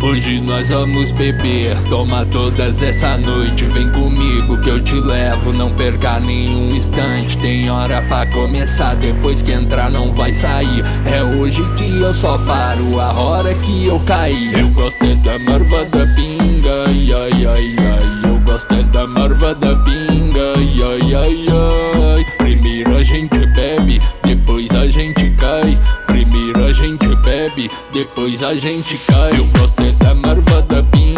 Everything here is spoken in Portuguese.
Hoje nós vamos beber, toma todas essa noite. Vem comigo que eu te levo, não perca nenhum instante. Tem hora pra começar, depois que entrar não vai sair. É hoje que eu só paro, a hora que eu caí. Eu gostei da marva da pinga, ai ai ai ai. Eu gostei da marva da pinga, ai ai ai ai. Primeiro a gente bebe, depois a gente cai. Primeiro a gente bebe, depois a gente cai. Eu gostei da marva da pinga.